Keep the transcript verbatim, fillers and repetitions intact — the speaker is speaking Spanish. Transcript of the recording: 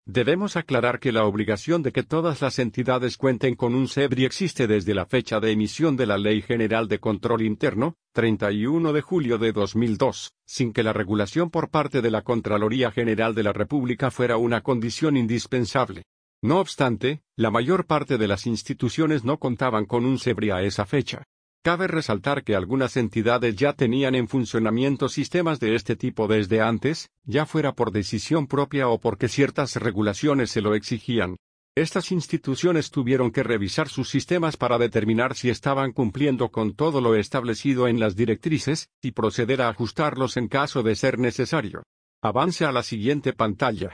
Debemos aclarar que la obligación de que todas las entidades cuenten con un SEBRI existe desde la fecha de emisión de la Ley General de Control Interno, treinta y uno de julio de dos mil dos, sin que la regulación por parte de la Contraloría General de la República fuera una condición indispensable. No obstante, la mayor parte de las instituciones no contaban con un SEBRI a esa fecha. Cabe resaltar que algunas entidades ya tenían en funcionamiento sistemas de este tipo desde antes, ya fuera por decisión propia o porque ciertas regulaciones se lo exigían. Estas instituciones tuvieron que revisar sus sistemas para determinar si estaban cumpliendo con todo lo establecido en las directrices, y proceder a ajustarlos en caso de ser necesario. Avance a la siguiente pantalla.